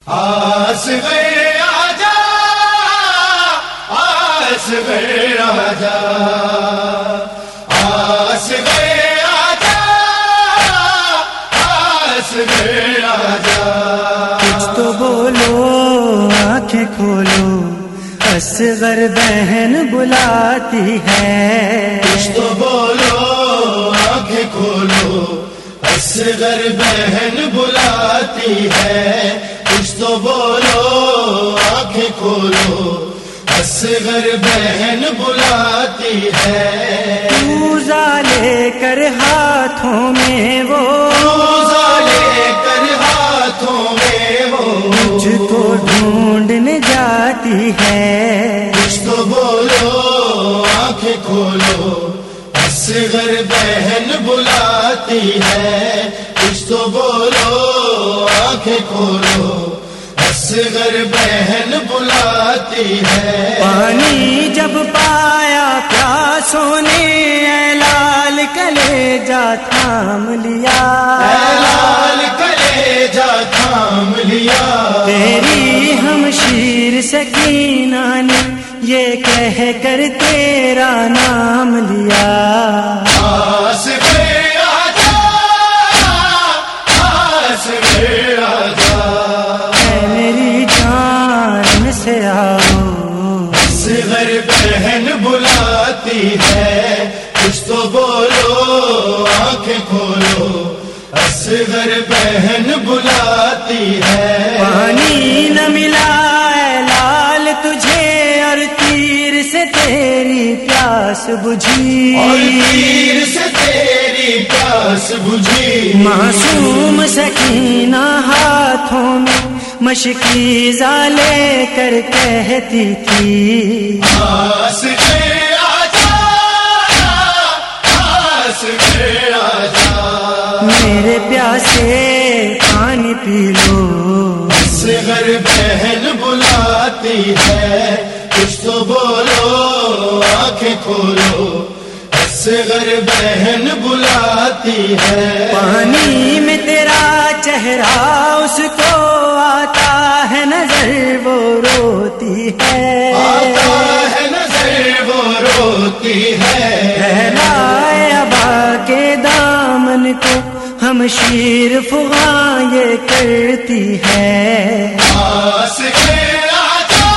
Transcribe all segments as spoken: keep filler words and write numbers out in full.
اصغر آجا اصغر آجا اصغر آجا اصغر آجا کچھ تو بولو آنکھیں کھولو اصغر بہن بلاتی ہے. کچھ تو بولو آنکھیں کھولو اصغر بہن بلاتی ہے. کچھ تو بولو آنکھیں کھولو اصغر بہن بلاتی ہے. روزہ لے کر ہاتھوں میں وہ روزہ لے کر ہاتھوں میں وہ مجھ کو ڈھونڈنے جاتی ہے. کچھ تو بولو آنکھیں کھولو اصغر بہن بلاتی ہے. کچھ تو بولو آنکھیں کھولو اصغر بہن بلاتی ہے. پانی جب پایا پیاسوں نے اے لال کلیجا تھام لیا. اے لال کلیجا تھام لیا. تیری ہمشیر سکینہ نے یہ کہہ کر تیرا نام لیا. اصغر آجا اصغر آجا اے میری جان سے آؤ اصغر بہن بلاتی ہے. کچھ تو بولو آنکھیں کھولو اصغر بہن بلاتی ہے. پانی نہ ملا اے لال تجھے اور تیر سے تیری پیاس بجھی. اور تیر سے تیری پیاس بجھی. معصوم سکینہ ہاتھوں میں مشکیزہ لے کر کہتی تھی اصغر آجا اصغر آجا میرے پیاسے پانی پی لو. اصغر بہن بلاتی ہے. کچھ تو بولو آنکھیں کھولو اصغر بہن بلاتی ہے. پانی میں تیرا چہرہ اس کو آتا ہے نظر وہ روتی ہے. آتا ہے نظر وہ روتی ہے. پھیلائے ابا کے دامن کو ہم شیر فغاں یہ کرتی ہے. اصغر آجا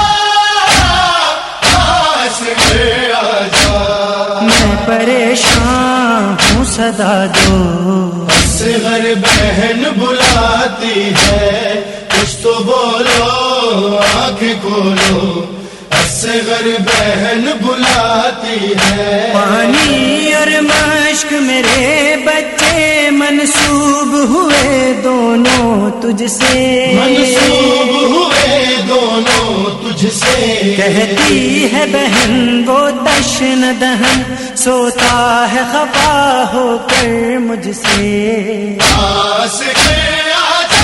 اصغر آجا میں پریشان ہوں صدا دو. اصغر بہن بلاتی ہے. کچھ تو بولو آنکھیں کھولو اصغر بہن بلاتی ہے. پانی اور مشک میرے بچے منسوب ہوئے دونوں تجھ سے. منسوب ہوئے دونوں تجھ سے. کہتی ہے بہن وہ دشن دہن سوتا ہے خفا ہو کر مجھ سے. اصغر آجا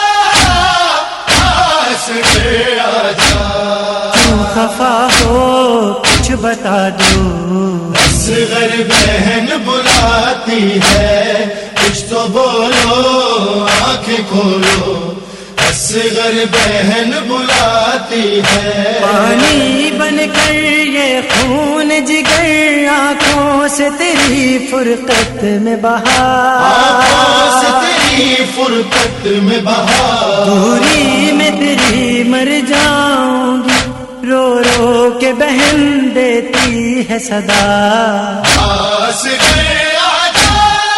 اصغر آجا کیوں خفا ہو کچھ بتا دو. اصغر بہن بلاتی ہے. کچھ تو بولو آنکھیں کھولو اصغر بہن بلاتی ہے. پانی بن کر یہ خون جگر آنکھوں سے تیری فرقت میں بہا. آنکھوں سے تیری فرقت میں بہا. دوری میں تیری مر جاؤں گی رو رو کے بہن دیتی ہے صدا. اصغر آجا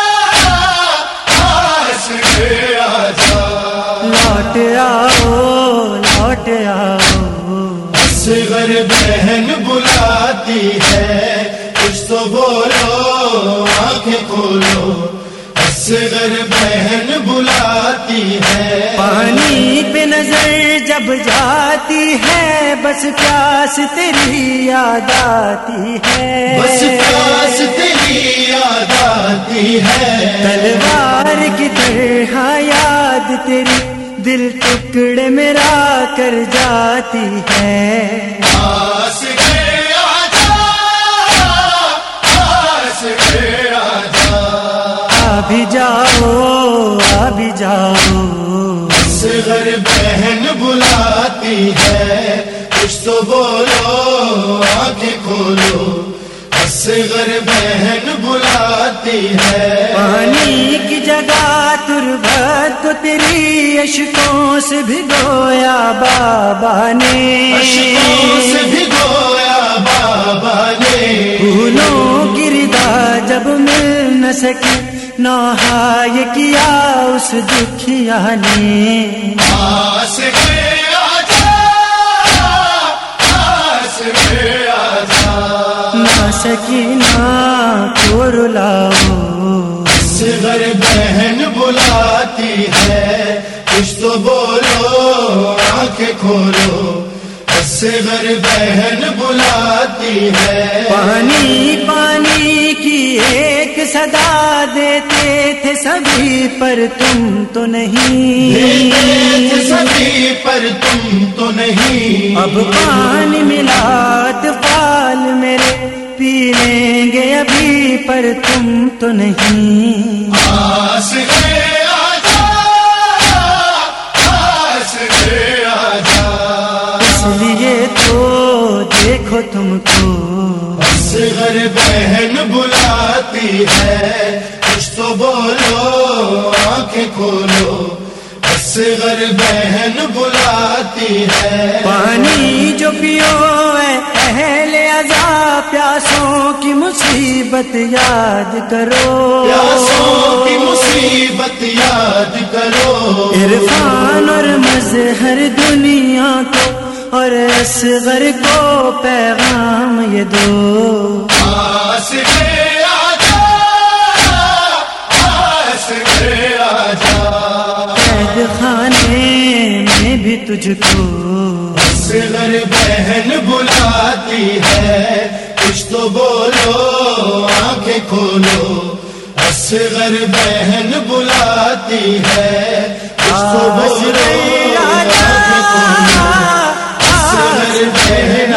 اصغر آجا لوٹ آؤ لوٹ آؤ اصغر بہن بلاتی ہے. کچھ تو بولو آنکھیں کھولو اصغر بہن بلاتی ہے. پانی پہ نظر جب جاتی ہے بس پیاس تیری یاد آتی ہے. بس پیاس تیری یاد آتی ہے. تلوار کی طرح یاد تیری دل ٹکڑے میرا کر جاتی ہے. اصغر آجا اصغر آجا ابھی جاؤ ابھی جاؤ اصغر اصغر بہن بلاتی ہے کچھ تو بولو آنکھیں کھولو، اصغر بہن بلاتی ہے. پانی کی جگہ تربت کو تیری اشکوں سے بھگویا بابا نے، اشکوں سے بھگویا بابا نے. پھولوں کی ردا جب مل نہ سکی نوحہ یہ کیا اس دکھیا نے. آس کے آجا آس کے آجا نہ سکینہ کو رلاؤ، اصغر بہن بلاتی ہے کچھ تو بولو آنکھیں کھولو، اصغر بہن بلاتی ہے. پانی پانی کی ایک صدا دیتے تھے سبھی پر تم تو نہیں، دیتے تھے سبھی پر تم تو نہیں. اب پانی ملا اطفال میرے پی لیں گے ابھی پر تم تو نہیں. آس کے آجا آس کے آجا اس لیے تو دیکھو تم کو اصغر بہن بلاتی ہے کچھ تو بولو آنکھیں کھولو، اصغر بہن بلاتی ہے. پانی جو پیو اے اہل عزا پیاسوں کی مصیبت یاد کرو، پیاسوں کی مصیبت یاد کرو. عرفان اور مظہر دنیا کو اور اصغر کو پیغام یہ دو. آس کے آجا آس کے آجا قید خانے میں بھی تجھ کو اصغر بہن بلاتی ہے کچھ تو بولو آنکھیں کھولو، اصغر بہن بلاتی ہے کچھ تو بولو آنکھیں کھولو، اصغر بہن